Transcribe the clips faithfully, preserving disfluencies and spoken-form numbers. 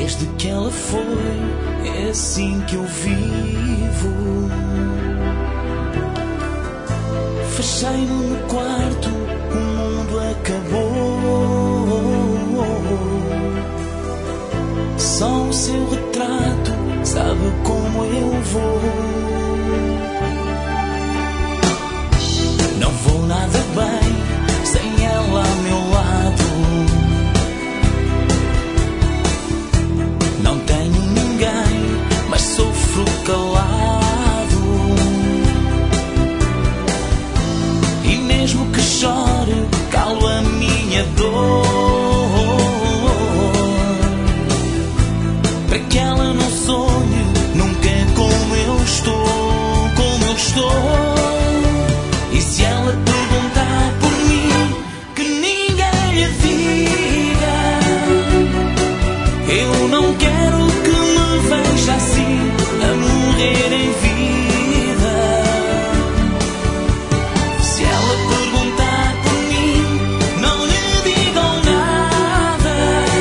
Desde que ela foi, é assim que eu vivo. Fechei-me no quarto, o mundo acabou. Só o seu retrato sabe como eu vou. Não vou nada bem sem ela ao meu lado. Não tenho ninguém, mas sofro calado. E mesmo que chore, calo a minha dor, para que ela não sonhe nunca como eu estou, como eu estou. E se ela perguntar por mim, que ninguém lhe diga. Eu não quero que me veja assim, a morrer em vida. Se ela perguntar por mim, não lhe digam nada.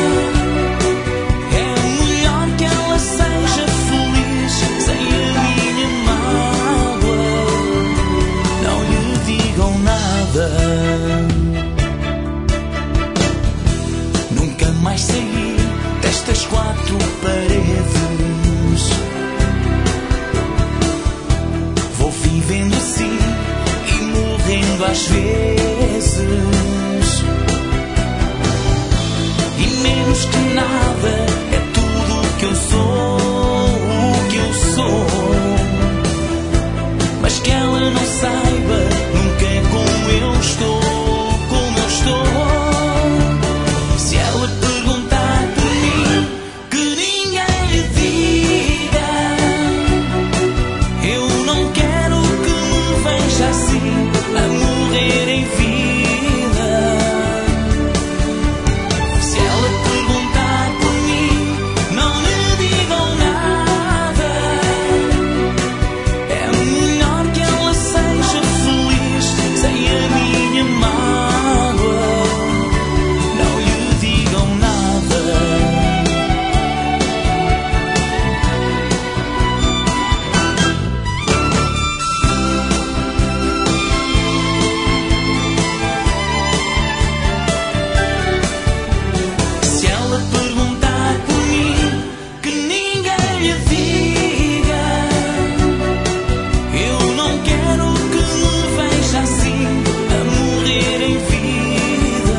É melhor que ela seja feliz sem a minha mágoa. Não lhe digam nada. Nunca mais saí destas quatro paredes. Vou vivendo assim e morrendo às vezes. E menos que nada é tudo o que eu sou, o que eu sou. Mas que ela não saiba nunca é como eu estou, como eu estou. Se ela perguntar por mim, que ninguém lhe diga. Eu não quero que me veja assim, a morrer em vida. Se ela perguntar por mim, não lhe digam nada. É melhor que ela seja feliz sem a minha mágoa. Não lhe digam nada. Se ela perguntar por mim, que ninguém lhe diga. Eu não quero que me veja assim, a morrer em vida.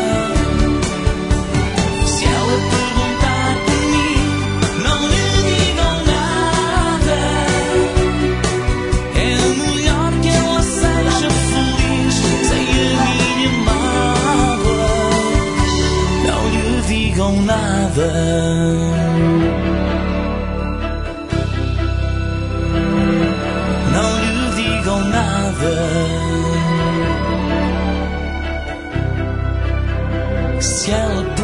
Se ela perguntar por mim, não lhe digam nada. É melhor que ela seja feliz sem a minha mágoa. Não lhe digam nada. Não lhe digam nada. Se ela